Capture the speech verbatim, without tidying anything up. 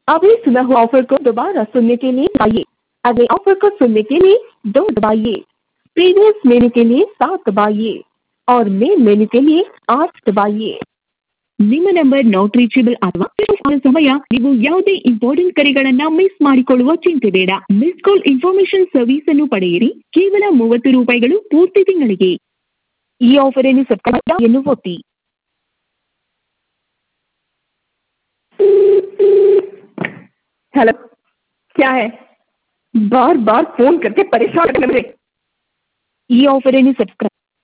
अभी सुना हुआ ऑफर को दोबारा सुनने के लिए दबाइए। अगले ऑफर को सुनने के लिए दो दबाइए। प्रीवियस मेनू के लिए सात दबाइए और मेन मेनू के लिए आठ दबाइए। ನಿಮ್ಮ ನಂಬರ್ ನಾಟ್ ರೀಚೇಬಲ್ ಅಥವಾ ಆ ಸಮಯ ನೀವು ಯಾವುದೇ ಇಂಪಾರ್ಟೆಂಟ್ ಕರೆಗಳನ್ನ ಮಿಸ್ ಮಾಡಿಕೊಳ್ಳುವ ಚಿಂತೆ ಬೇಡ. ಮಿಸ್ ಕಾಲ್ ಇನ್ಫಾರ್ಮೇಶನ್ ಸರ್ವಿಸ್ ಅನ್ನು ಪಡೆಯಿರಿ ಕೇವಲ ಮೂವತ್ತು ರೂಪಾಯಿಗಳು ಪೂರ್ತಿ ತಿಂಗಳಿಗೆ. ಈ ಆಫರ್ ಅನ್ನು ಸಬ್ಸ್ಕ್ರೈಬ್ ಎಂದು ಒತ್ತಿ. हेलो, क्या है? बार बार फोन करके परेशान करने मुझे। ये ऑफर है नहीं सब्सक्राइब